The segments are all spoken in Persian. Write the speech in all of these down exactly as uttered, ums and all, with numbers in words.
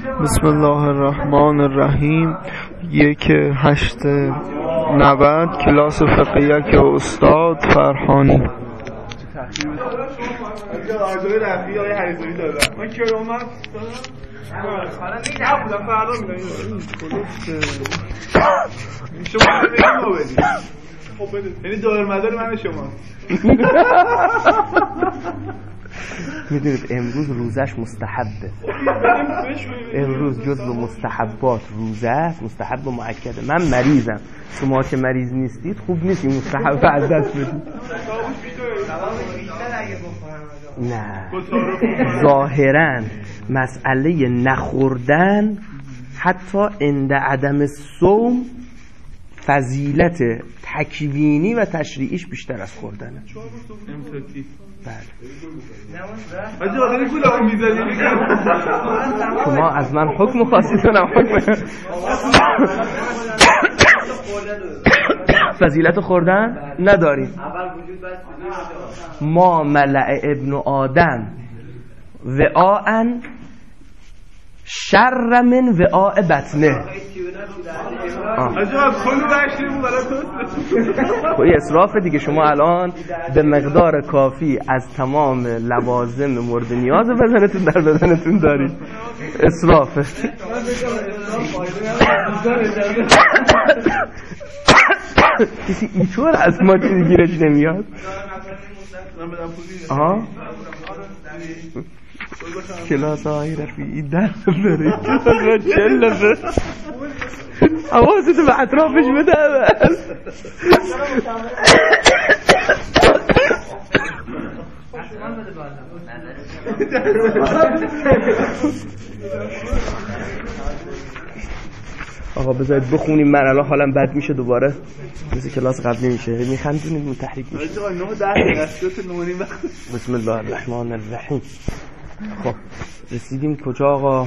بسم الله الرحمن الرحیم. یک هشت نود کلاس فقهیه که استاد فرهانی. آجای رفی های حریزوی دادم من کرامت دادم بودم فردا میدونیم شما بگیم ما بدیم خب بدیم یعنی دار مدار من شما میدونید امروز روزش مستحبه. امروز جزو مستحبات روزه است، مستحب و مؤکده. من مریضم، شما که مریض نیستید خوب نیست این مستحب از دست بدید. نه ظاهرا مسئله نخوردن حتی عند عدم صوم فضیلت تکوینی و تشریعیش بیشتر از خوردنه. بله. شما از من حکم خواستیدونم حکم فضیلت خوردن نداریم. ما ملع ابن آدم وعاء شر من وعاء بطنه. عجب کلو بشتیم برای خب این اسرافه دیگه. شما الان به مقدار کافی از تمام لوازم مورد نیاز بدنتون در بدنتون دارید. اسرافه. کسی ایچور از ما چیزی گیرش نمیاد. آها کلاس های رفیعی در داره چله به حواستو به اطرافش بده. آقا بذارید بخونیم، من الان حالم بد میشه دوباره مثل کلاس قبلی میشه. میخندونیم اون تحریک میشه. بسم الله الرحمن الرحیم. خب رسیدیم کجا آقا؟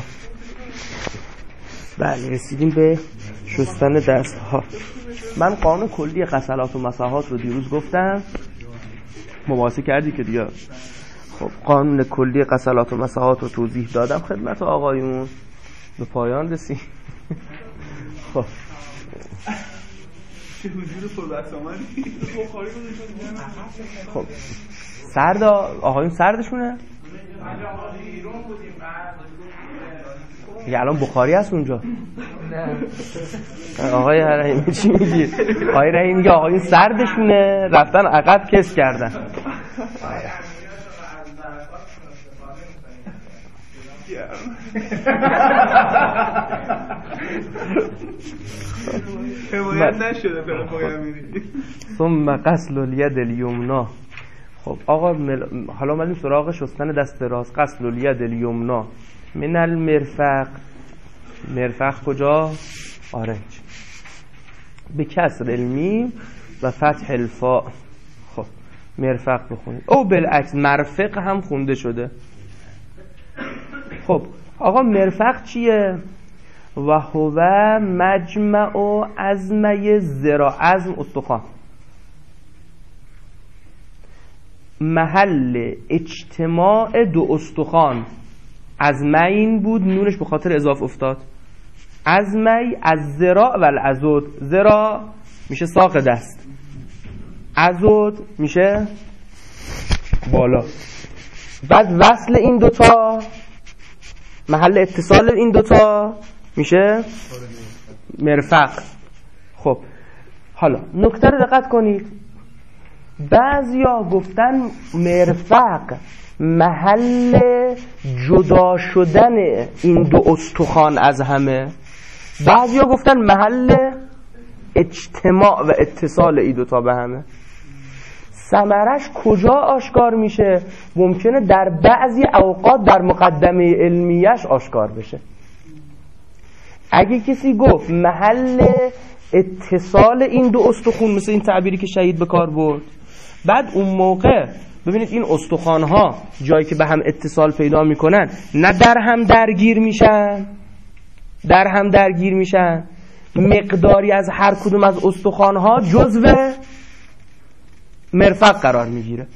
بله رسیدیم به شستن دست ها. من قانون کلی غسلات و مساحات رو دیروز گفتم، مباحثه کردی که دیگه. خب قانون کلی غسلات و مساحات رو توضیح دادم خدمت آقایون، به پایان رسید. خب چه حضور صحبت آمدی؟ خب سرد آقایون سردشونه؟ یه الان بخاری هست اونجا؟ نه آقای رحیمی چی میگی؟ آقای رحیمی میگه آقایون سردشونه رفتن عقب کس کردن. حمایت نشده برای پایم میری. ثم غسل الید الیمنا. خب آقا مل... حالا اومدیم سراغ شستن دست راست. غسل الید الیمنا من المرفق. مرفق کجا؟ آرنج به کسر المیم و فتح الفاء. خب مرفق بخونید. او بالعکس مرفق هم خونده شده. خب آقا مرفق چیه؟ و هو مجمع و عظمه ذرا. عظم استخوان، محل اجتماع دو استخوان. عظمین بود، نونش به خاطر اضافه افتاد. عظمی از ذراع و العضد. ذراع میشه ساق دست، عضد میشه بالا. بعد وصل این دوتا، محل اتصال این دوتا میشه مرفق. خب حالا نکته رو دقت کنید. بعضیا گفتن مرفق محل جدا شدن این دو استخوان از همه. بعضیا گفتن محل اجتماع و اتصال این دوتا به همه. ثمرش کجا آشکار میشه؟ ممکنه در بعضی اوقات در مقدمه علمیش آشکار بشه. اگه کسی گفت محل اتصال این دو استخوان، مثل این تعبیری که شهید به کار برد، بعد اون موقع ببینید این استخوان‌ها جایی که به هم اتصال پیدا میکنن نه در هم درگیر میشن، در هم درگیر میشن مقداری از هر کدوم از استخوان‌ها جزو مرفق قرار میگیره.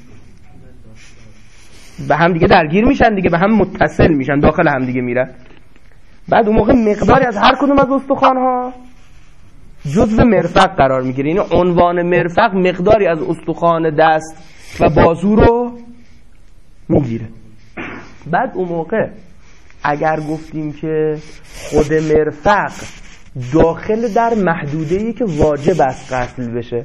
به هم دیگه درگیر میشن دیگه، به هم متصل میشن، داخل هم دیگه میرن. بعد اون موقع مقداری از هر کدوم از استخوان‌ها جزء مرفق قرار میگیره. یعنی عنوان مرفق مقداری از استخوان دست و بازو رو میگیره. بعد اون موقع اگر گفتیم که خود مرفق داخل در محدوده‌ای که واجب است غسل بشه،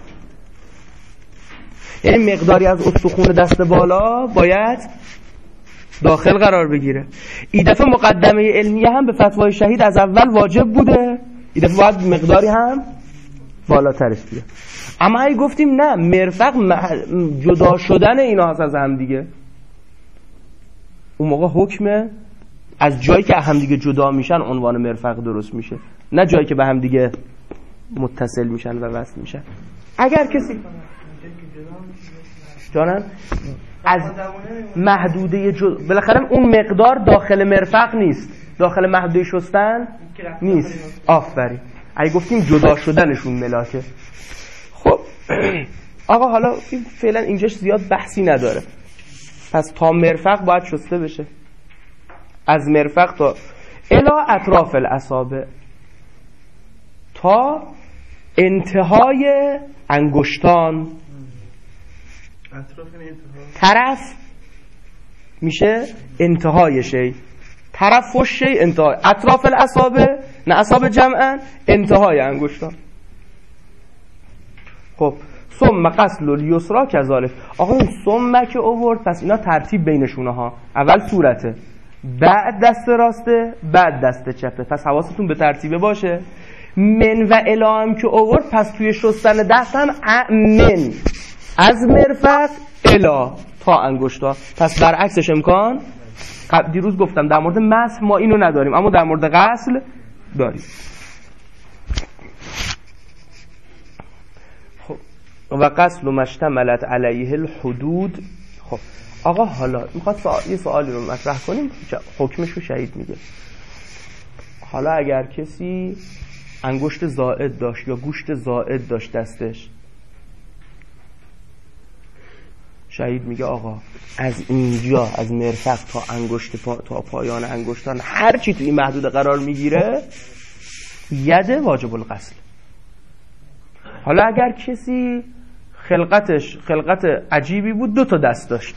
یعنی مقداری از استخوان دست بالا باید داخل قرار بگیره. این دفعه مقدمه علمیه هم به فتوای شهید از اول واجب بوده، این دفعه باید مقداری هم بالاترش بیاد. اما اگه گفتیم نه، مرفق جدا شدن اینا هست از هم دیگه، اون موقع حکمه از جایی که هم دیگه جدا میشن عنوان مرفق درست میشه، نه جایی که به هم دیگه متصل میشن و وصل میشن. اگر کسی جانم از محدوده جد... بالاخره اون مقدار داخل مرفق نیست، داخل محدوده شستن نیست. آفرین. اگه گفتیم جدا شدنشون ملاکه. خب آقا حالا فعلا اینجاش زیاد بحثی نداره، پس تا مرفق باید شسته بشه، از مرفق تا الی اطراف الاصابع، تا انتهای انگشتان. طرف میشه انتهای شی، طرف و شی انتهای، اطراف الاصابع نه اصابع جمعا، انتهای انگشتان. خب ثم غسل الیسری کذالک. آقا این ثم که آورد، پس اینا ترتیب بینشونه ها، اول صورته، بعد دست راسته، بعد دست چپه، پس حواستون به ترتیبه باشه. من و الی هم که آورد، پس توی شستن دست هم من از مرفق الی تا انگشتا، پس برعکسش امکان. دیروز گفتم در مورد مسح ما اینو نداریم، اما در مورد غسل داریم. خب و غسل مشتملت علیه الحدود. خب آقا حالا میخواد سوال... یه سوالی رو مطرح کنیم، حکمش رو شهید میگه. حالا اگر کسی انگشت زائد داشت یا گوشت زائد داشت دستش، شهید میگه آقا از اینجا از مرفق تا انگشت پا، تا پایان انگشتان هر چی تو این محدوده قرار میگیره ید واجب الغسل. حالا اگر کسی خلقتش خلقت عجیبی بود، دو تا دست داشت،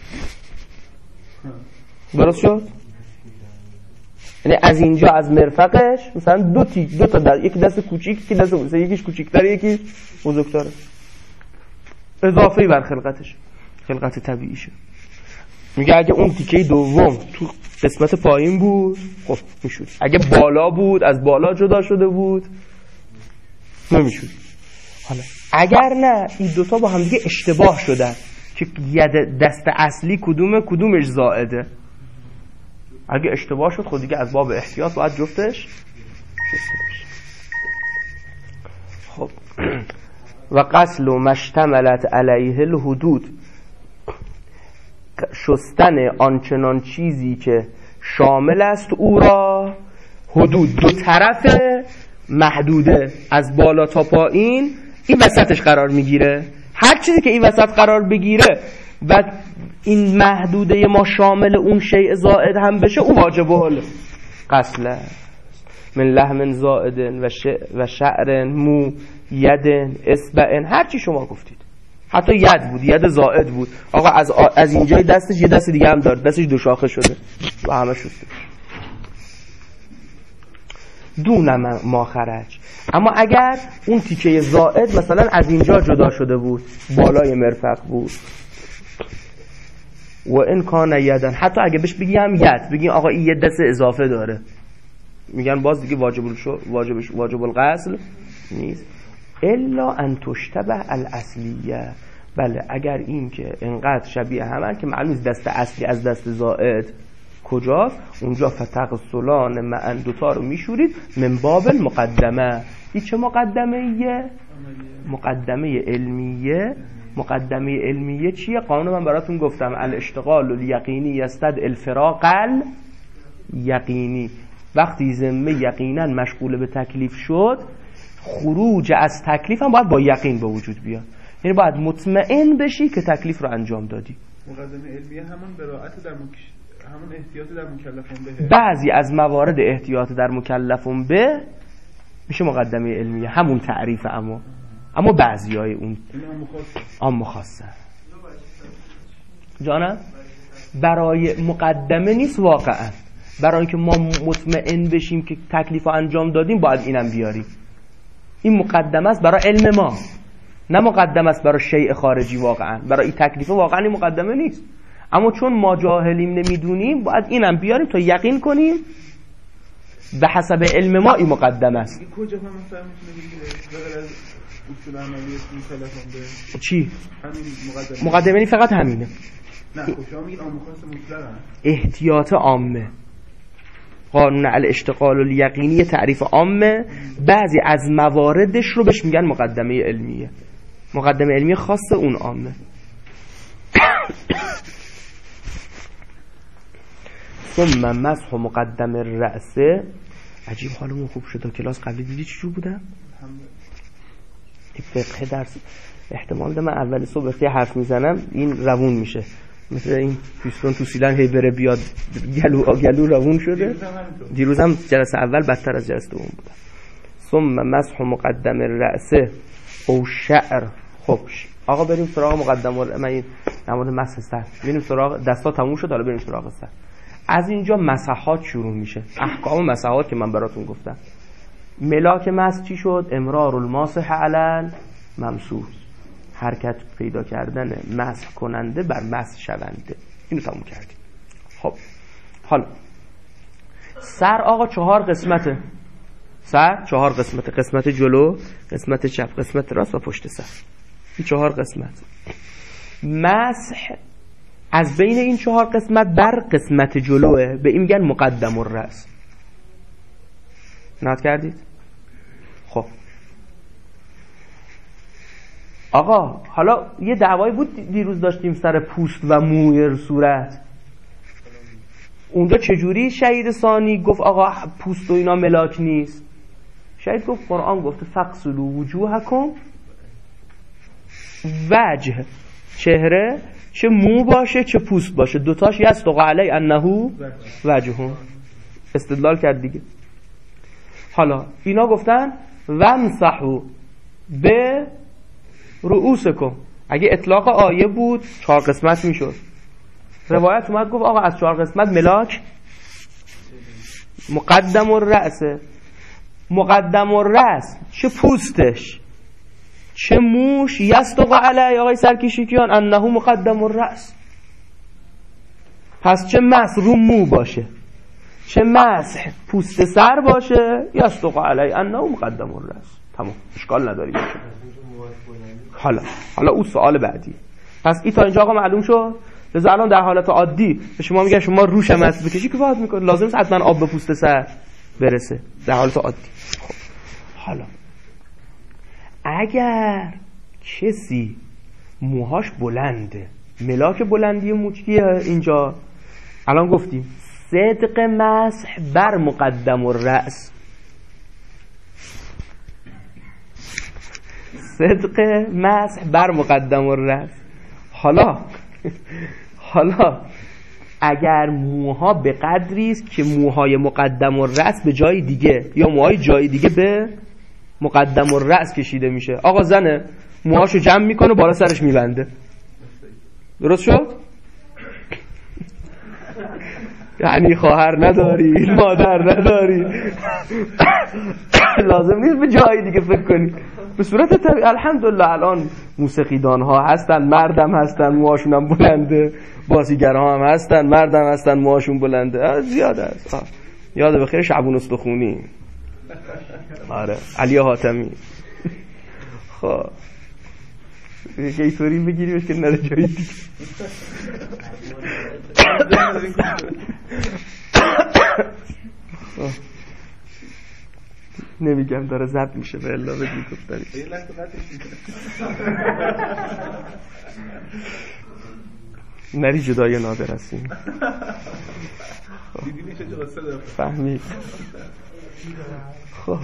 درست شد؟ یعنی از اینجا از مرفقش مثلا دو تی دو تا دست، یکی دست کوچیک، یکی دست مثلا یکیش کوچیک‌تره یکی بزرگتره، اضافه‌ای بر خلقتش، خلقت طبیعیشه. میگه اگه اون تیکه دوم تو قسمت پایین بود خب میشود، اگه بالا بود از بالا جدا شده بود نمیشود. حالا اگر نه این دوتا با هم دیگه اشتباه شدن که ید دست اصلی کدومه کدومش زائده، اگه اشتباه شد خود دیگه از باب احتیاط باید جفتش شسته بشه. خب و غسل مشتملت علیه الحدود، شستن آنچنان چیزی که شامل است او را حدود، دو طرف محدوده از بالا تا پایین این وسطش قرار میگیره. هر چیزی که این وسط قرار بگیره و این محدوده ما شامل اون شیء زائد هم بشه، او واجب الغسل. من لحم زائد و و شعر مو ید اصبع، هر چی شما گفتید، حتی ید بود، ید زائد بود، آقا از از اینجای دستش یه دست دیگه هم داره، دستش دو شاخه شده و همه شسته دون ما خرج. اما اگر اون تیکه زائد مثلا از اینجا جدا شده بود، بالای مرفق بود، و این کان یدن، حتی اگه بهش بگیم ید، بگیم آقا این یه دست اضافه داره، میگن باز دیگه واجب واجبش واجب الغسل نیست. الا ان تشتبه الاصلیه، بله اگر این که انقدر شبیه همن که معلوم دست اصلی از دست زائد کجاست، اونجا فتغسلان معن دوتا رو میشورید من باب المقدمه. این چه مقدمه ایه؟ مقدمه علمیه. مقدمه علمیه چیه؟ قانون من براتون گفتم، الاشتغال الیقینی یستد الفراق الیقینی. وقتی ذمه یقینا مشغول به تکلیف شد، خروج از تکلیف هم باید با یقین به وجود بیاد، یعنی باید مطمئن بشی که تکلیف رو انجام دادی. مقدمه علمیه همون براءت در همون احتیاط در مکلفون به بعضی از موارد احتیاط در مکلفون به میشه مقدمه علمیه، همون تعریف، اما اما بعضی های اون عام خاصه. جانم برای مقدمه نیست واقعا، برای اینکه ما مطمئن بشیم که تکلیف رو انجام دادیم باید اینم بیاریم. این مقدمه است برای علم ما، نه مقدمه است برای شیء خارجی. واقعا برای این تکلیف واقعا این مقدمه نیست، اما چون ما جاهلیم نمیدونیم باید اینم بیاریم تا یقین کنیم به حسب علم ما این مقدمه است. کجا هم مثلا میتونه بگیره بغیر از اصول عملی مکلفون به چی؟ همین مقدمه. مقدمه فقط همینه. نه کجا میگید عام خاص مطلقاً احتیاط عامه، قانون الاشتغال الیقینی تعریف عامه، بعضی از مواردش رو بهش میگن مقدمه علمیه. مقدمه علمیه خاص اون عامه. ثم مسح مقدم الرأس. عجیب حالمون خوب شد. کلاس قبلی دیدی چی جور بودم؟ فقه درس احتمال ده من اول صبح وقتی حرف میزنم این روون میشه، مثل این پیستون تو سیلن هی بره بیاد گلو گلو روون شده. دیروزم جلسه اول بدتر از جلسه دوم بودم. ثم مسح مقدم الرأس او شعر. خب آقا بریم سراغ مقدم الرأس. من نماد مسح سر بریم سراغ، دستا تموم شد، حالا بریم سراغ سر. از اینجا مسحات شروع میشه، احکام مسحات که من براتون گفتم. ملاک مسح چی شد؟ امرار الماسح علل ممسوح، حرکت پیدا کردن مسح کننده بر مسح شونده. اینو تموم کردیم. خب حالا سر آقا چهار قسمته. سر چهار قسمته، قسمت جلو، قسمت چپ، قسمت راست و پشت سر. این چهار قسمت. مسح از بین این چهار قسمت بر قسمت جلوه، به این میگن مقدم الرأس. نات کردید؟ خب آقا حالا یه دعوایی بود دیروز داشتیم سر پوست و موی صورت. اونجا چجوری شهید ثانی گفت آقا پوست و اینا ملاک نیست؟ شهید گفت قرآن گفته فغسلوا وجوهکم، وجه چهره چه مو باشه چه پوست باشه دوتاش یصدق علی انه وجه. استدلال کرد دیگه. حالا اینا گفتن وامسحوا به رؤوسکم. اگه اطلاق آیه بود چهار قسمت میشد. روایت اومد گفت آقا از چهار قسمت ملاک مقدم الرأس. مقدم الرأس چه پوستش چه موش یصدق علی آقای سرکشیکیان انه مقدم الرأس. پس چه مسح رو مو باشه چه مسح پوست سر باشه یصدق علی انه مقدم الرأس. تمام، اشکال نداری باشه. حالا حالا اون سوال بعدی. پس این تا اینجا آقا معلوم شد. لذا الان در حالت عادی به شما میگن شما روش مسح بکشی که باید میکنه، لازم نیست حتما آب به پوست سر برسه در حالت عادی. خب حالا اگر کسی موهاش بلنده، ملاک بلندی موچیه اینجا الان گفتیم صدق مسح بر مقدم الرأس. صدق مسح بر مقدم الرأس. حالا حالا اگر موها به قدری است که موهای مقدم الرأس به جای دیگه یا موهای جای دیگه به مقدم الرأس کشیده میشه، آقا زنه موهاشو جمع میکنه بالا سرش میبنده، درست شد؟ یعنی خواهر نداری، مادر نداری، لازم نیست به جای دیگه فکر کنی. به صورت طبیعی الحمدلله الان موسیقیدان ها هستن، مردم هستن موهاشون هم بلنده، بازیگر ها هم هستن مردم هستن موهاشون بلنده، زیاده است. یاد بخیر شعبون استخونی، آره علی حاتمی. خب یه اینطوری بگیریمش که نره جایی دیگه. نمیگم داره ضبط میشه به الا بگی گفتاری. نری جدای نادر هستیم. فهمید. خب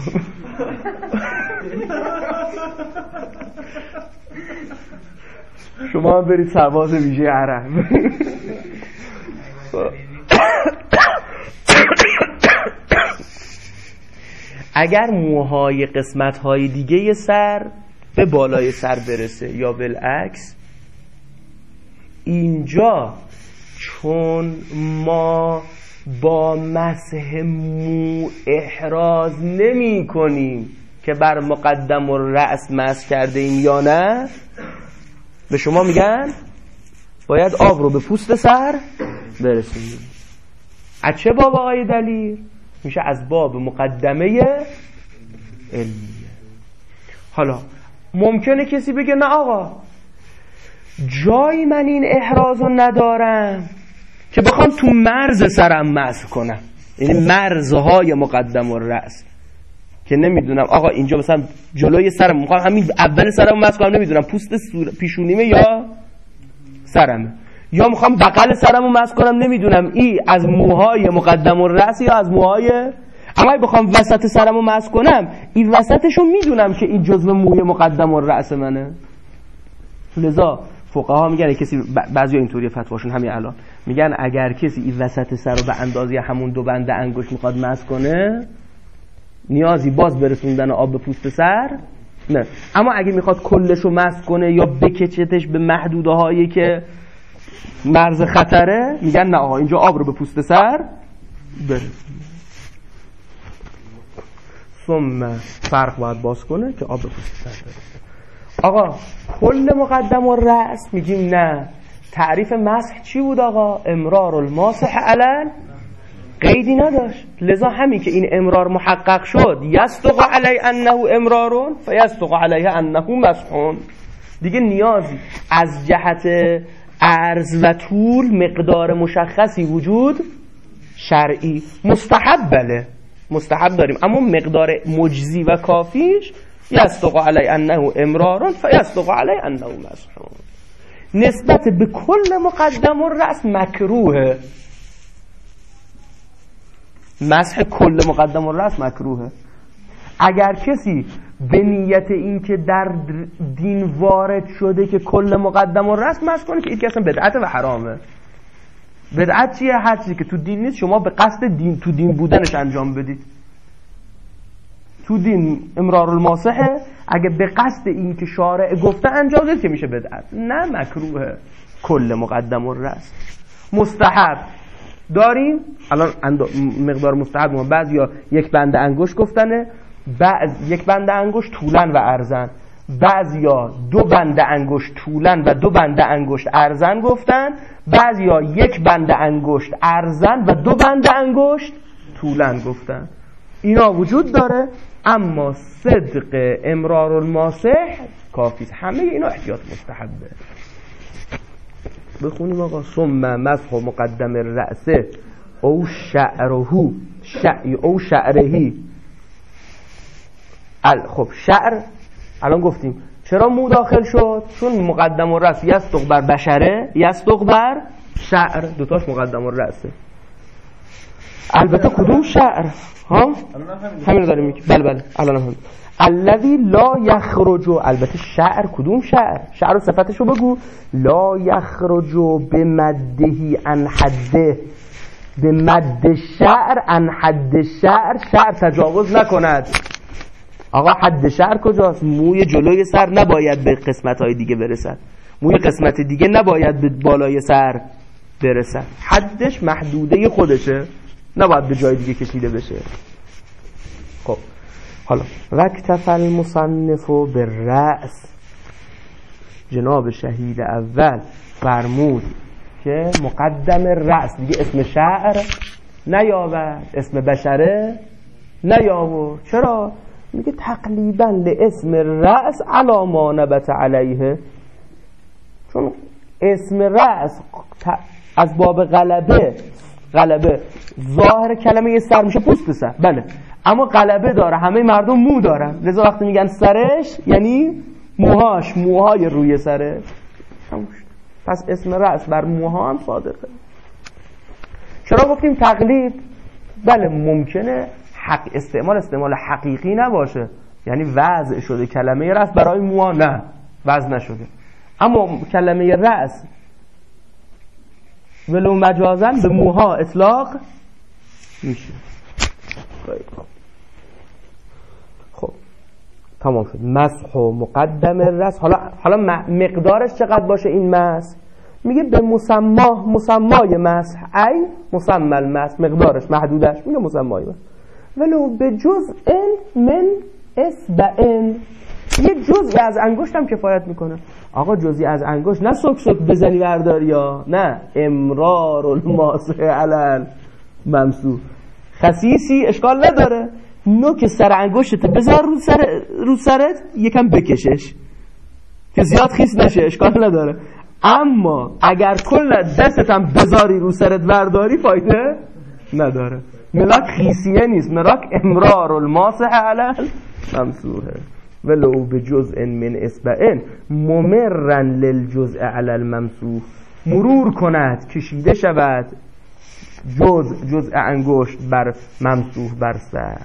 شما هم برید سرباز ویژه عرب. خب اگر موهای قسمت‌های دیگه سر به بالای سر برسه یا بالعکس، اینجا چون ما با مسح مو احراز نمی کنیم که بر مقدم و رأس مسح کرده ایم یا نه، به شما میگن باید آب رو به پوست سر برسونیم. از چه باب آقای دلیل؟ میشه از باب مقدمه علمیه. حالا ممکنه کسی بگه نه آقا جای من این احراز رو ندارم که بخوام تو مرز سرم مسح کنم، یعنی مرزهای مقدم و رأس، که نمیدونم آقا اینجا مثلا جلوی سرم میخوام همین اول سرم مسح کنم، نمیدونم پوست پیشونیمه یا سرمه، یا میخوام بغل سرمو مسح کنم، نمیدونم ای از موهای مقدم و رأس یا از موهای، اما بخوام وسط سرمو مسح کنم این وسطشو میدونم که این جزء موی مقدم و رأس منه. لذا فقها میگن کسی، بعضیا اینطوری فتواشون همین الان میگن اگر کسی این وسط سر رو به اندازه همون دو بند انگشت میخواد مسح کنه، نیازی باز برسوندن آب به پوست سر نه. اما اگه میخواد کلش رو مسح کنه یا بکچتش به محدوده هایی که مرز خطره، میگن نه آقا اینجا آب رو به پوست سر برسون. ثم فرق باید باز کنه که آب به پوست سر برسه. آقا کل مقدم و رأس میگیم نه. تعریف مسح چی بود آقا؟ امرار الماسح علن قیدی نداشت. لذا همین که این امرار محقق شد، یصدق علی انه امرارون فیصدق علیه انه مسحون، دیگه نیازی از جهت عرض و طول مقدار مشخصی وجود شرعی مستحب بله مستحب داریم، اما مقدار مجزی و کافیش یصدق علی انه امرارون فیصدق علیه انه مسحون. نسبت به کل مقدم و رأس مکروهه، مسح کل مقدم و رأس مکروهه. اگر کسی به نیت این که در دین وارد شده که کل مقدم و رأس مسح کنه، که این که اصلا بدعت و حرامه. بدعت چیه؟ هر چیزی که تو دین نیست شما به قصد دین تو دین بودنش انجام بدید. تو دین امرار الماسحه، اگه به قصد این که شارع گفته انجام بدید که میشه بدعت، نه مکروهه. کل مقدم و رأس مستحب داریم. الان مقدار مستحب ما بعضیا یک بند انگشت گفتنه، بعض یک بند انگشت طولن و عرضن، بعضیا دو بند انگشت طولن و دو بند انگشت عرضن گفتن، بعضیا یک بند انگشت عرضن و دو بند انگشت طولن گفتن. اینا وجود داره، اما صدق امرار الماسح کافیست. همه اینا احتیاط مستحبه. بخونیم آقا ثم مسح مقدم الرأس او شعره شعی او شعرهی. خب شعر الان گفتیم چرا مو داخل شد؟ چون مقدم الرأس یصدق بر بشره، یصدق بر شعر، دوتاش مقدم الرأسه. البته کدوم شعر؟ ها همین رو داریم میگیم. بله بله الان هم الذی لا یخرج. البته شعر کدوم شعر؟ شعر رو صفتش رو بگو. لا یخرج بمده عن حده، به مد شعر عن حد شعر، شعر تجاوز نکند. آقا حد شعر کجاست؟ موی جلوی سر نباید به قسمت‌های دیگه برسد، موی قسمت دیگه نباید به بالای سر برسد. حدش محدوده خودشه، نباید به جای دیگه کشیده بشه. خب حالا وقتف المصنف بالرأس، جناب شهید اول فرمود که مقدم رأس دیگه اسم شعر نیاورد، اسم بشره نیاورد. چرا؟ میگه تقلیبا لاسم رأس علی ما نبت علیه، چون اسم رأس از باب غلبه، غلبه ظاهر کلمه سر میشه پوست سر، بله، اما غلبه داره، همه مردم مو دارن، لذا وقتی میگن سرش یعنی موهاش، موهای روی سره. پس اسم رأس بر موها هم صادقه. چرا گفتیم تقلید؟ بله ممکنه حق استعمال استعمال حقیقی نباشه، یعنی وضع شده کلمه رأس برای موها، نه وضع نشده، اما کلمه رأس ولو مجازن به موها اطلاق میشه. خب تمام شد. مسح و مقدم الرأس. حالا حالا مقدارش چقدر باشه این مسح؟ میگه به مسما، مسمای مسح، ای مسمى المسح، مقدارش محدودش میگه مسمای مسح. ولو به جزء من اصبعن، یه جزئی از انگشت هم کفایت میکنه. آقا جزئی از انگشت نه سک سک بزنی برداری یا نه، امرار الماسح علل ممسوح. خسیسی اشکال نداره، نوک سر انگشتت بذار رو سر رو سرت یکم بکشش که زیاد خیس نشه، اشکال نداره. اما اگر کل دستت هم بذاری رو سرت برداری فایده نداره. ملاک خیسیه نیست، ملاک امرار الماسح علل ممسوحه. ولو به جزء من اصبعن ممرن للجزء علی الممسوح، مرور کند کشیده شود جزء جزء انگشت بر ممسوح بر سر.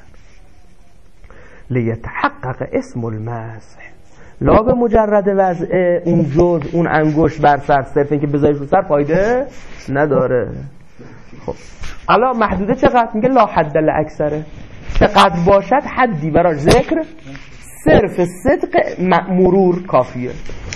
لیتحقق اسم المسح، لا به مجرد وضع اون جزء اون انگشت بر سر، صرف اینکه بذاریش رو سر فایده نداره. خب حالا محدوده چقدر؟ میگه لا حد لاکثره، چقدر باشد حدی براش ذکر، صرف صدق مرور کافیه.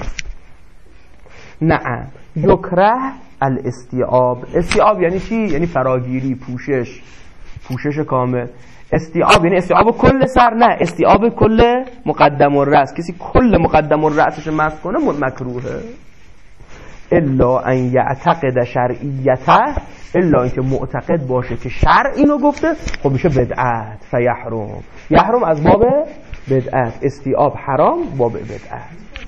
نه یکره الاستیعاب. استیعاب یعنی چی؟ یعنی فراگیری، پوشش، پوشش کامل. استیعاب یعنی استیعاب کل سر، نه استیعاب کل مقدم الرأس. کسی کل مقدم الرأسش مسح کنه مکروهه. الا ان یعتقد شرعیته، الا اینکه معتقد باشه که شرع اینو گفته، خب میشه بدعت. فیحرم، یحرم از باب بدعت، استیعاب حرام، باب بدعت.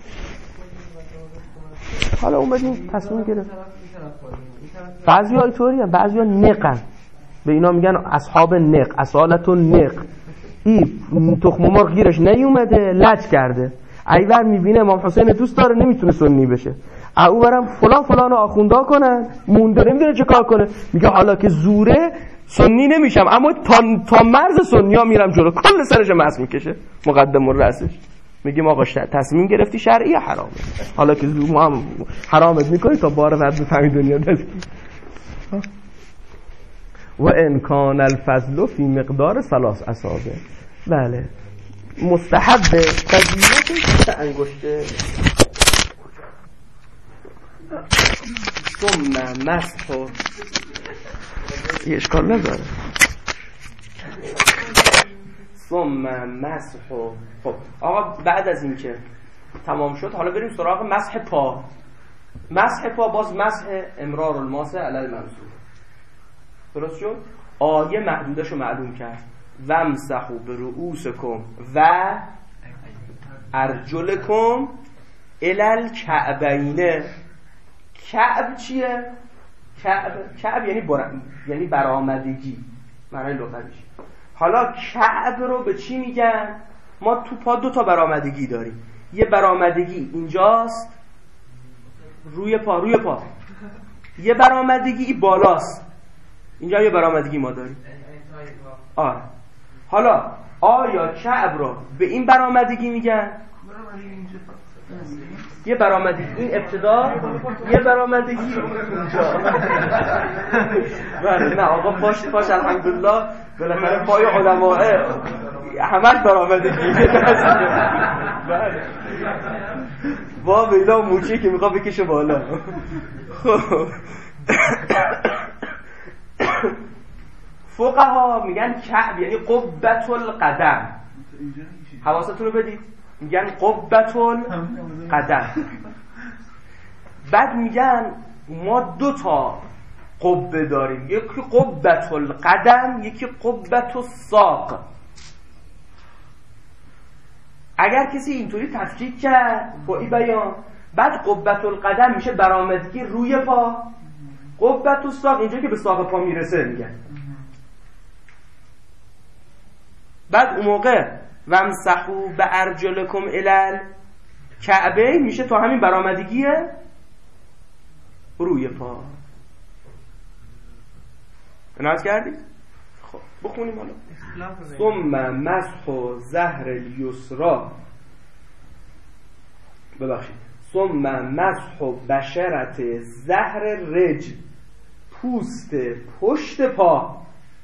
حالا اومدیم تصمیم گرفت. بعضی ها اینطوری هم، بعضی ها نقن، به اینا میگن اصحاب نق، اصالت و نق. این تخم مرغ گیرش نیومده، لج کرده، ایور میبینه امام حسین دوست داره نمیتونه سنی بشه، او برم فلان فلان آخوندا کنن، مونده نمیدونه چه کار کنه، میگه حالا که زوره سنی نمیشم، اما تا, تا مرز سنی ها میرم جلو، کل سرش مسح میکشه مقدم الرأسش. میگیم آقا تصمیم گرفتی شرعی حرامه، حالا که ما هم حرامت میکنی تا بار بعد بفهمی دنیا دستی. و انکان الفضل فی مقدار ثلاث اصابع. بله مستحب فضیلت انگشته. ثم مسح، یه اشکال نداره. ثم مسح. خب آقا بعد از این که تمام شد حالا بریم سراغ مسح پا. مسح پا باز مسح امرار الماسح علی الممسوح. درست شد؟ آیه محدودش رو معلوم کرد. وامسحوا برؤوسکم و ارجلکم الی الکعبین. کعب چیه؟ کعب کعب یعنی برام، یعنی برآمدگی، معنی لغویش. حالا کعب رو به چی میگن؟ ما تو پا دو تا برآمدگی داریم. یه برآمدگی اینجاست روی پا، روی پا. یه برآمدگی بالاست، اینجا یه برآمدگی ما داریم. آره. حالا آیا کعب رو به این برآمدگی میگن؟ یه برآمدگی این ابتدا، یه برآمدگی اینجا. بله نه آقا پاش پاش الحمدلله بالاخره پای علماء همش برآمدگی. بله با بیلا موچی که میخواد بکشه بالا. خب فقها میگن کعب یعنی قبة القدم. حواستون رو بدید، میگن قبة القدم. بعد میگن ما دو تا قبه داریم، یکی قبة القدم، یکی قبة الساق. اگر کسی اینطوری تفکیک کرد با این بیان، بعد قبة القدم میشه برآمدگی روی پا، قبة الساق اینجا که به ساق پا میرسه میگن. بعد اون موقع وامسحوا بارجلکم الی الکعبین میشه تا همین برآمدگیه روی پا. ناز کردید؟ خب بخونیم حالا. ثم مسح ظهر الیسرا، ببخشید ثم مسح بشرت ظهر رجل. پوست پشت پا.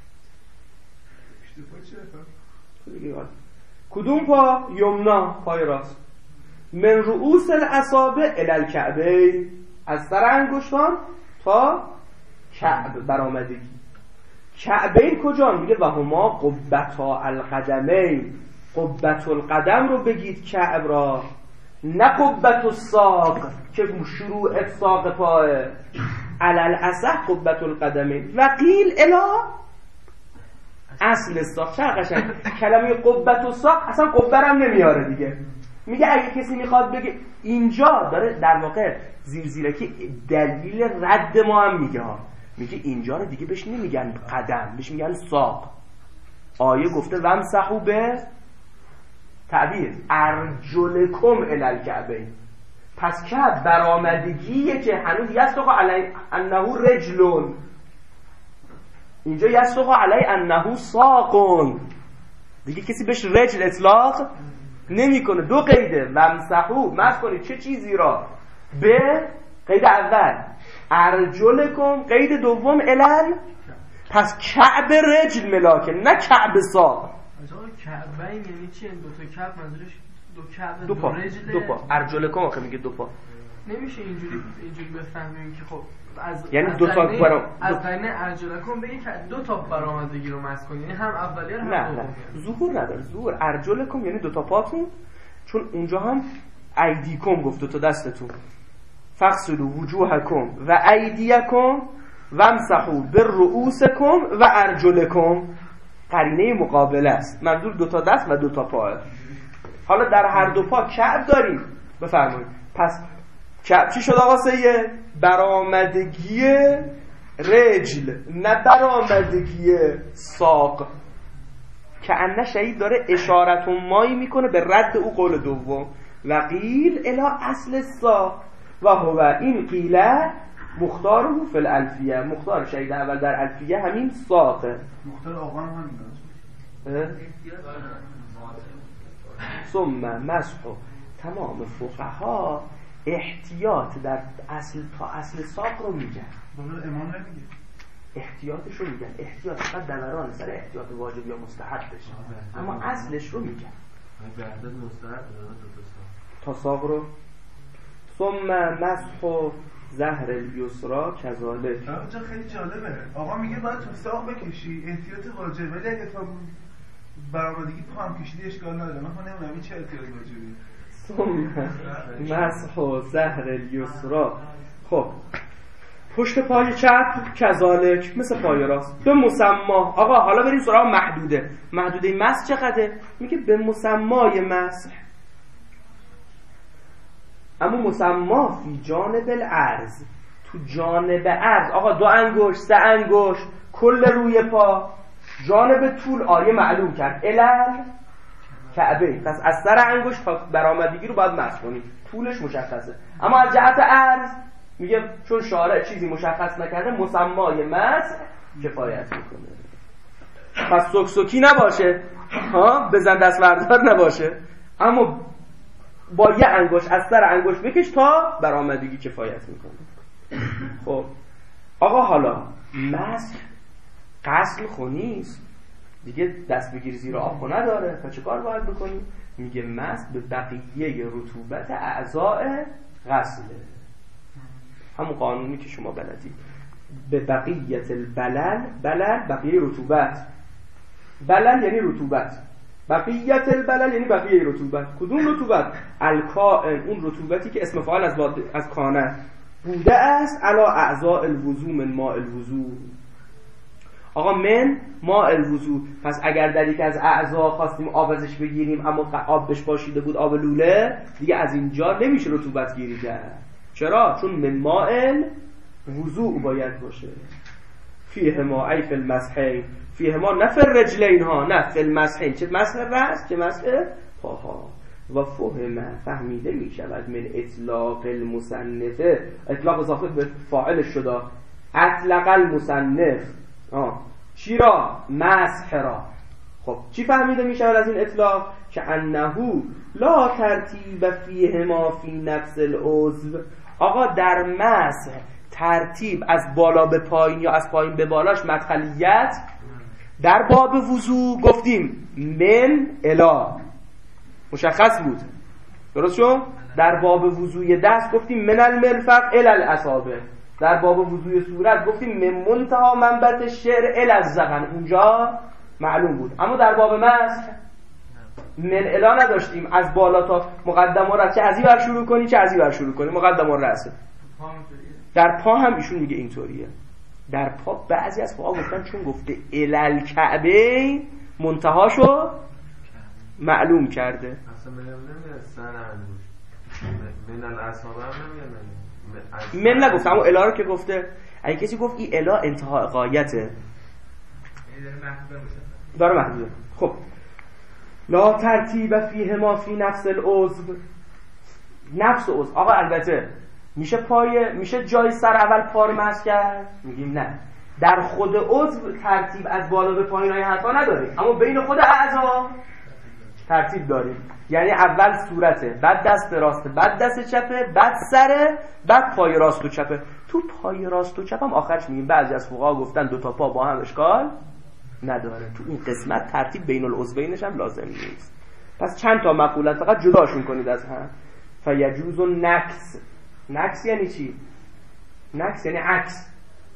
کدوم پا؟ یمنا، پای راست. من رؤوس الاصابع الی الکعبین، از سر انگشتان تا کعب برآمدگی. کعبین کجا؟ میگه و هما قبتا القدمین. قبت القدم رو بگید کعب را، نه قبت الساق که شروع ساق پاه. علل اصح قبت القدمین و قیل الا اصل الساق. چه قشنگ کلمه قبت الساق اصلا قبرم نمیاره دیگه. میگه اگه کسی میخواد بگه اینجا داره در واقع زیر زیرکی دلیل رد ما هم میگه ها. میگه اینجا رو دیگه بهش نمیگن قدم، بهش میگن ساق. آیه گفته ومسحوا به تعبیر ارجلکم الی الکعبین. پس کعب برآمدگیه که هنوز یسق علی انه رجلون، اینجا یسق علی انه ساقون، دیگه کسی بهش رجل اطلاق نمیکنه. دو قیده ومسحوا، مسح کنید چه چیزی را؟ به قید اول ارجلکم، قید دوم الال. پس کعب رجل ملاکه نه کعب ساق. کعبین یعنی چی؟ دو تا کعب منظورش دو کعب دو پا، رجل. دو پا ارجلکم آخه میگه دو پا. نمیشه اینجوری اینجوری بفهمیم که خب از یعنی دو تا برام از قرینه ارجلکم بگی که دو تا برآمدگی رو مسح کنی، یعنی هم اولیه هم نه نه ظهور نداره. ظهور ارجلکم یعنی دو تا پاتون، چون اونجا هم ایدیکم گفت دو تا دستتون. فغسلوا وجوهکم و ایدیکم وامسحوا برؤوسکم و ارجلکم. قرینه مقابله است، منظور دو تا دست و دو تا پا. حالا در هر دو پا کعب داریم بفرمایید. پس کعب چی شد آقا سید؟ برآمدگی رجل نه برآمدگی ساق. که انه شهید داره اشارت مایی میکنه به رد او قول دوم. و قیل الی اصل ساق و هو این قیله مختار رو فی الالفیه. مختار شهید اول در الفیه همین ساقه. مختار آقا هم همین ثم مسح. تمام فقها احتیاط در اصل تا اصل ساق رو میگن. بابا امام نمیگه احتیاطش رو میگن. احتیاط فقط دوران سر احتیاط واجب یا مستحب بشه، اما اصلش رو میگن. تا ساق رو. ثم مسح ظهر الیسرا کذالک. اینجا خیلی جالبه. آقا میگه باید تو ساق بکشی، احتیاط واجب، ولی اگه تو برآمدگی پا هم کشیدی اشکال نداره. من نمیدونم این چه احتیاط واجبیه. ثم مسح ظهر الیسرا. خب پشت پای چپ کذالک مثل پای راست. به مسما. آقا حالا بریم سراغ محدوده. محدوده مسح چقدره؟ میگه به مسمای مسح. اما مسما فی جانب العرض، تو جانب عرض. آقا دو انگشت، سه انگشت، کل روی پا. جانب طول آیه معلوم کرد الال کعبه. پس از سر انگشت تا برآمدگی رو باید مسح کنی، طولش مشخصه. اما از جهت عرض میگه چون شارع چیزی مشخص نکرده مسمای مسح کفایت میکنه. پس سکسکی نباشه ها، بزن دست بردار نباشه، اما با یه انگشت از سر انگشت بکش تا برآمدگی کفایت میکنه. خب آقا حالا مسح غسل خونیست دیگه، دست بگیر زیر آب نداره، تا چه کار باید بکنیم؟ میگه مسح به بقیه رطوبت اعضاء غسله. همون قانونی که شما بلدید. به بقیت البلل، بلل بقیه رطوبت، بلل یعنی رطوبت، بقیت البلل یعنی بقیه رطوبت. کدوم رطوبت؟ الکائن، اون رطوبتی که اسم فاعل از از کانه بوده است، علا اعضاء الوضو من ماء الوضو. آقا من ماء الوضو. پس اگر در یکی از اعضا خواستیم آب ازش بگیریم اما آب بهش پاشیده بود، آب لوله، دیگه از اینجا نمیشه رطوبت گیری کرد. چرا؟ چون من ماء الوضو باید باشه. فیه ما ای فی المسحین، فیه ما نه فی الرجلین ها، نه فی المسحین. چه مسح رأس چه مسح پاها. و فهم فهمیده می شود من اطلاق المصنفه، اطلاق اضافه به فاعل شده، اطلق المصنف آه. چی را؟ مسح را. خب چی فهمیده می شود از این اطلاق؟ که انهو لا ترتیب فیه ما فی نفس العضو. آقا در مسح ترتیب از بالا به پایین یا از پایین به بالاش مدخلیت. در باب وضو گفتیم من الا مشخص بود، درست شد؟ در باب وضوی دست گفتیم من المرفق الی الاصابع. در باب وضوی صورت گفتیم من منتها منبت شعر الی الذقن، اونجا معلوم بود. اما در باب مسح من الا نداشتیم، از بالا تا مقدم و رأس، چه از این ور شروع کنی چه از این ور شروع کنی، مقدم و رأس. در پا هم ایشون میگه اینطوریه. در پا بعضی از فقها گفتن چون گفته الی الکعبه منتهاشو معلوم کرده. اصلا من نمیگه سر انگوش من الاصابع هم نمیگه، من نگفت اما الا رو که گفته. اگه کسی گفت این الا انتهای غایته داره محدوده. خب لا ترتیب فیه ما فی نفس العضو، نفس عضو. آقا البته میشه پای میشه جای سر اول پا رو مسح کرد؟ میگیم نه، در خود عضو ترتیب از بالا به پایین های حتما نداریم، اما بین خود اعضا ترتیب داریم. یعنی اول صورته، بعد دست راسته، بعد دست چپه، بعد سره، بعد پای راست و چپه. تو پای راست و چپ هم آخرش میگیم بعضی از فقها گفتن دو تا پا با هم اشکال نداره، تو اون قسمت ترتیب بین العضوینش هم لازم نیست. پس چند تا مقولت فقط جداشون کنید از هم. فیجوز و نکس. نکس یعنی چی؟ نکس یعنی عکس.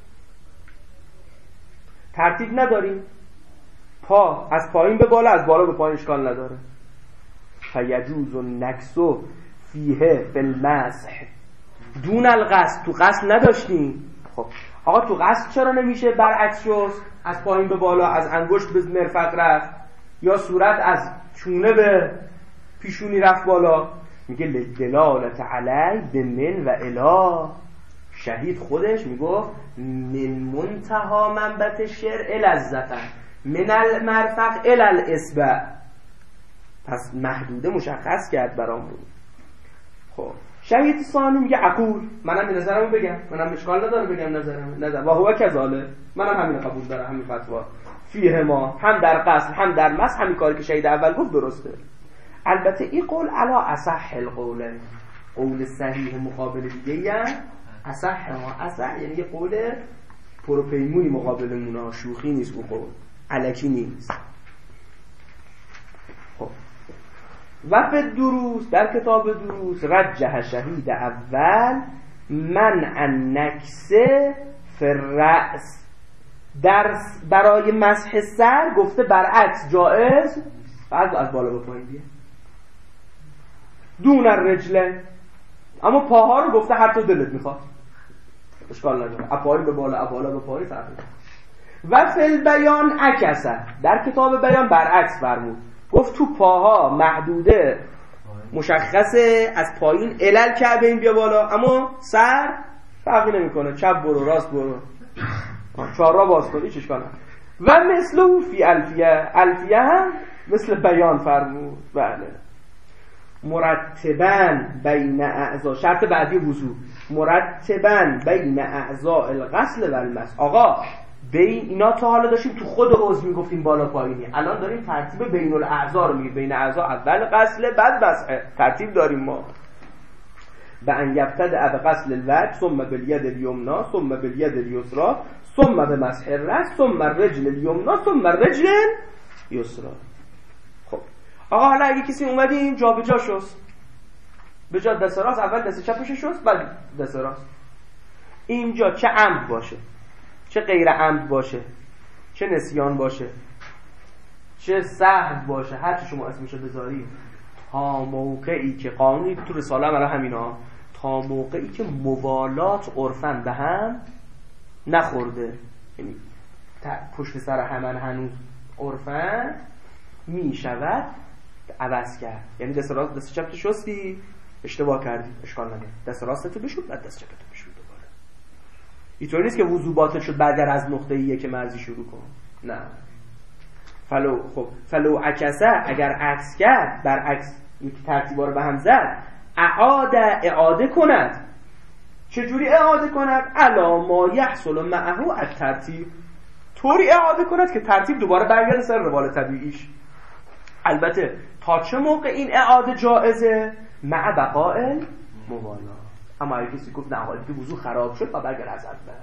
ترتیب نداریم، پا از پایین به بالا، از بالا به پایین اشکال نداره. فیجوز و نکسو فیه فی المسح دون القصد. تو قصد نداشتیم. خب آقا تو قصد چرا نمیشه برعکس شد؟ از پایین به بالا، از انگشت به مرفق رفت، یا صورت از چونه به پیشونی رفت بالا. میگه لدلالت علی به من و الا. شهید خودش میگفت من منتها منبت شعر الی الذقن من المرفق الی الاصبع. پس محدوده مشخص کرد برامون. خب شهید ثانی میگه عقول. منم به نظرمو بگم، منم اشکال نداره بگم نظرم نظر و هو کذاله، منم همین قبول دارم، همین فتوا فیه ما هم در قصد هم در مس، همین کاری که شهید اول گفت درسته. البته این قول علا اصح القول، قول صحیح مقابل دیگه یعنی اصح ما. اصح یعنی یه قول پروپیمونی مقابلمون، شوخی نیست، اون قول الکی نیست. خب و فی دروس، در کتاب دروس رجح شهید اول من النکسه فی الرأس، در برای مسح سر گفته برعکس جائز، بعد از بالا به پایین بیه دون الرجله. اما پاها رو گفته هر تو دلت میخواد، اشکال نداره، اپایی به بالا اپالا به پایین فرق نداره. و فی البیان عکسه، در کتاب بیان برعکس فرمود، گفت تو پاها محدوده مشخصه از پایین علل کعبه این بیا بالا، اما سر فرقی نمیکنه، چپ برو راست برو، چهار را باز کن، هیچ اشکال نداره. و مثل فی الفیه، الفیه هم مثل بیان فرمود. بله مرتباً بین اعضا، شرط بعدی وضو، مرتباً بین اعضاء الغسل و المسح. آقا بین اینا تا حالا داشتیم تو خود عضو میگفتیم بالا پایینی، الان داریم ترتیب بین الاعضا رو میگیم، بین اعضا اول غسل بعد مسح، ترتیب داریم ما. و ان یبتدأ بغسل الوجه ثم بالید الیمنا ثم بالید الیسرى ثم بمسح الراس ثم الرجل الیمنا ثم الرجل الیسرى. خب آقا حالا اگه کسی اومدیم جا به جا شست، به جا دست راست اول دست چپش شست بعد دست راست، اینجا چه عمد باشه چه غیر عمد باشه، چه نسیان باشه چه سهو باشه، هر چی شما اسمشو بذارید، تا موقعی که قانونی تو رساله هم همینا، تا موقعی که موالات عرفن به هم نخورده، یعنی پشت سر همن هنوز عرفن، می شود عوض کرد. یعنی دست راست دست چپ شستی اشتباه کردی، اشکال نداره، دست راستتو بشور بعد دست چپتو بشور دوباره. اینطوری نیست که وضو باطل شد بعد از نقطه‌ایه که مرزی شروع کن، نه. فلو خب فلو عکسه، اگر عکس کرد برعکس این ترتیبا رو به هم زد، اعاده اعاده کند. چجوری اعاده کند؟ الا ما یحصل معه الترتیب، طوری اعاده کند که ترتیب دوباره برگرده سر روال طبیعیش. البته تا چه موقع این اعاده جائزه؟ مع بقاء موالا، اما اگه کسی گفت نه حالی که وضو خراب شد و برگر از اول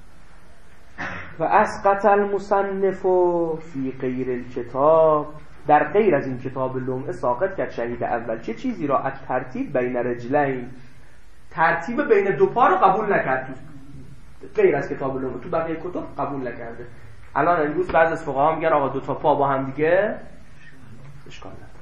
و اسقط المصنف فی غیر الکتاب، در غیر از این کتاب لمعه ساقط کرد شهید اول چه چیزی را؟ از ترتیب بین رجلین، ترتیب بین دو پا رو قبول نکرد تو غیر از کتاب لمعه، تو بقیه کتب قبول نکرده. الان امروز بعضی از فقها میگن آقا دو تا پا با هم دیگه اشکال نداره.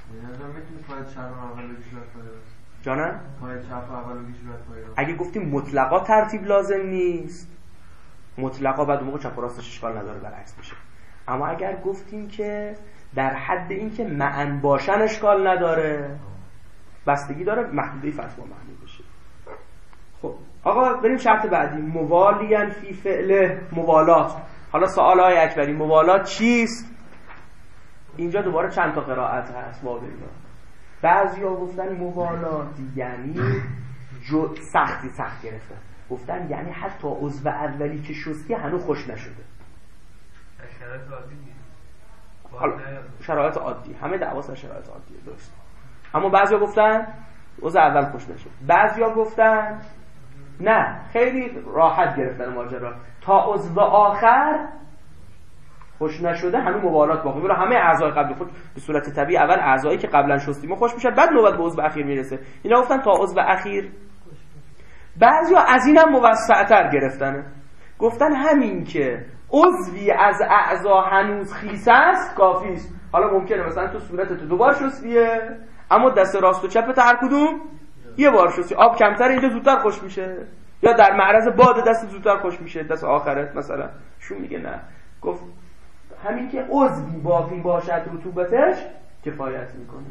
جانم؟ اگه گفتیم مطلقا ترتیب لازم نیست، مطلقا بعد اون موقع چپ و راستش اشکال نداره، برعکس میشه. اما اگر گفتیم که در حد این که معن باشن اشکال نداره، بستگی داره محدوده فتوا محدود بشه. خب آقا بریم شرط بعدی، موالین فی فعله، موالات. حالا سوال های اکبری، موالات چیست؟ اینجا دوباره چند تا قرائت هست واضحه. بعضیا گفتن موالات یعنی جو سختی سخت گرفتن، گفتن یعنی حتی عضو اولی که شستی هنوز خوش نشده. شرایط عادی حالا شرایط عادی، همه دعوا سر شرایط عادیه، درست. اما بعضیا گفتن عضو اول خوش نشد، بعضیا گفتن نه خیلی راحت گرفتن ماجرا، تا عضو آخر خوش نشده هنوز موالات باقی میره. همه اعضای قبلی خود به صورت طبیعی اول اعضایی که قبلا شستیم خوش میشه، بعد نوبت به عضو اخیر میرسه. اینا گفتن تا عضو اخیر. بعضیا از اینم موسع‌تر گرفتن، گفتن همین که عضوی از اعضا هنوز خیس است کافی است. حالا ممکنه مثلا تو صورتت دوبار شستیه اما دست راست و چپت هر کدوم یه بار شستی، آب کمتر اینجا زودتر خوش میشه، یا در معرض باد دست زودتر خوش میشه، دست آخرت مثلا. شو میگه نه، گفت همین که عضوی باقی باشد رطوبتش کفایت میکنه.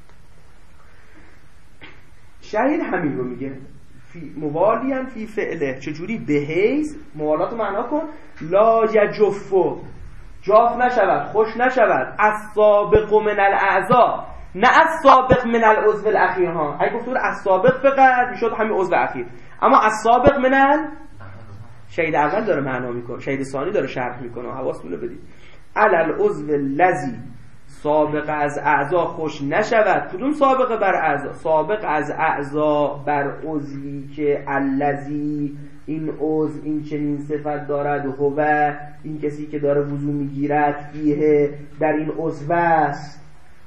شهید همین رو میگه فی موالین فی فعله. چجوری؟ به حیث، موالات معنا کن، لا یجفو، جاف نشود، خوش نشود، از سابق من الاعضا، نه از سابق من العضو الاخیر ها. اگه گفتور از سابق فقط میشد همین عضو اخیر، اما از سابق من ال شهید اول داره معنا میکنه، شهید ثانی داره شرح میکنه، حواستون رو بدید. علل عضو الذی، سابق از اعضا خوش نشود. کدوم سابقه بر اعضا؟ سابق از اعضا بر عضوی که الذی، این عضو این چنین صفت دارد، هو این کسی که داره وضو میگیرد، فیه در این عضو است.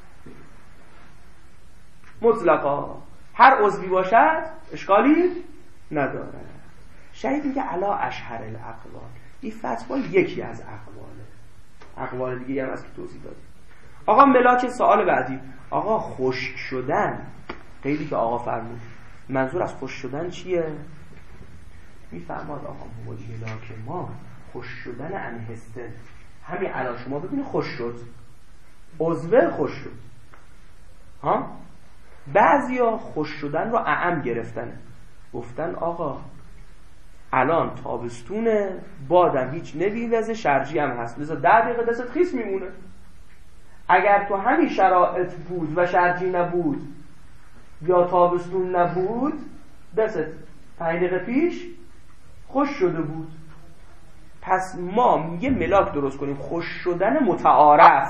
مطلقا هر عضوی باشد اشکالی نداره. شهید میگه علا اشهر الاقوال، این فتوا یکی از اقواله، اقوال دیگه هم از که توضیح دادیم. آقا ملاک سوال بعدی، آقا خشک شدن، قیدی که آقا فرمود، منظور از خشک شدن چیه؟ میفرماد آقا ملاک ما خشک شدن انحسن، همین الان شما ببینید خوش شد، عضو خوش شد ها. بعضیا خوش شدن رو اعم گرفتن، گفتن آقا الان تابستونه، بادم هیچ نمیوزه، شرجی هم هست، لذا ده دقیقه دستت خیس میمونه. اگر تو همین شرایط بود و شرجی نبود یا تابستون نبود، دستت پنج دقیقه پیش خوش شده بود. پس ما میگه ملاک درست کنیم، خوش شدن متعارف.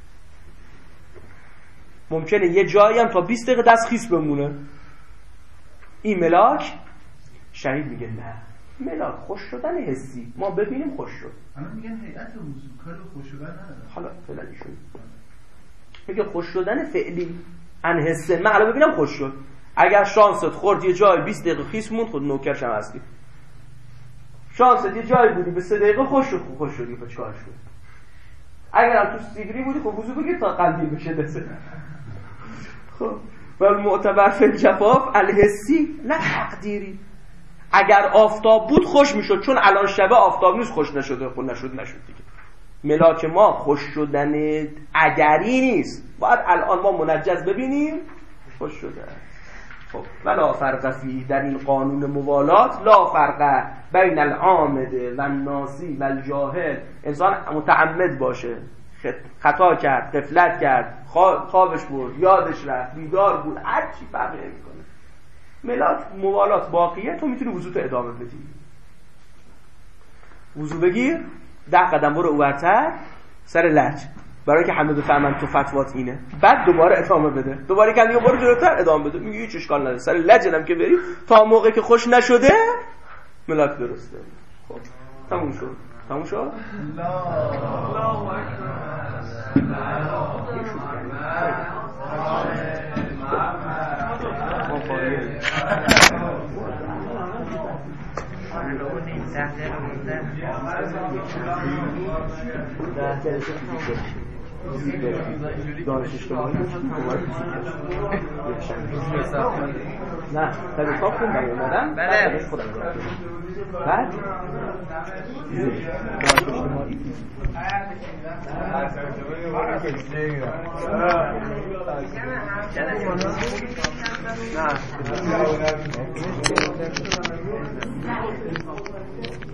ممکنه یه جایی هم تا بیست دقیقه دست خیس بمونه، این ملاک. شهید میگه نه، ملاک خوش شدن حسی، ما ببینیم خوش شد. الان میگن هیئت وضو کار خوش شدن نداره. حالا فعلا ایشون میگه خوش شدن فعلی انحسه، من الان ببینم خوش شد. اگر شانست خورد یه جای بیست دقیقه خیس موند، خود نوکرش هم هستی. شانست یه جایی بودی به سه دقیقه خوش شد، خوش شدی، خب چیکار شد؟ اگر هم تو سیگری بودی، خب وضو بگیر تا قلبی بشه دست. خب ولی معتبر فی الجفاف الحسی نه تقدیری. اگر آفتاب بود خوش میشد، چون الان شبه آفتاب نیست خوش نشده، خود نشد نشد دیگه. ملاک ما خوش شدن اگری نیست، باید الان ما منجز ببینیم خوش شده. خب ولا فرق فی، در این قانون موالات لا فرق بین العامد و الناسی و الجاهل. انسان متعمد باشه، خطا کرد، غفلت کرد، خوابش برد، یادش رفت، بیدار بود، هر چی فرقی نمیکنه. ملاک موالات باقیه، تو میتونی وضو تو ادامه بدی. وضو بگیر، ده قدم برو اورتر، سر لج برای که همه بفهمن تو فتوات اینه. بعد دوباره ادامه بده، دوباره که دیگه برو جلوتر ادامه بده، میگه هیچ اشکال نداره، سر لجنم که بری تا موقعی که خوش نشده ملاک درسته. خب تموم شد. تموم شد؟ الله دانش اجتماعی نه تا کتاب خون برای اومدن بله خودم بعد دانش اجتماعی نه